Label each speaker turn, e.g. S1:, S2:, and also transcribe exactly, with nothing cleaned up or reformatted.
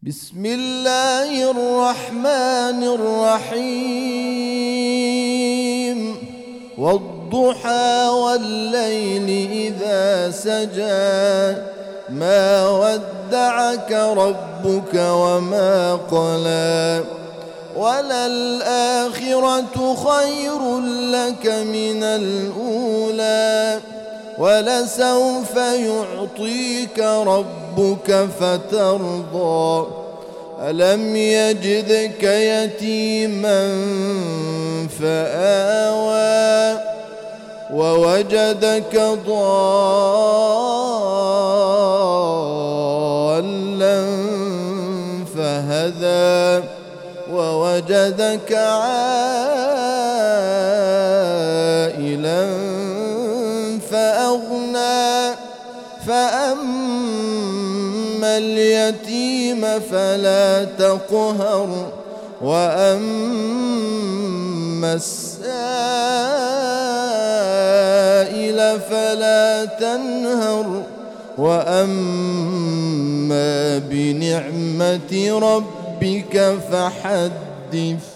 S1: بسم الله الرحمن الرحيم والضحى والليل إذا سجى ما ودعك ربك وما قلى وللآخرة خير لك من الأولى ولسوف يعطيك ربك فترضى ألم يجدك يتيما فآوى ووجدك ضالا فهدى ووجدك عائلا فأغنى فأما اليتيم فلا تقهر وأما السائل فلا تنهر وأما بنعمة ربك فحدث.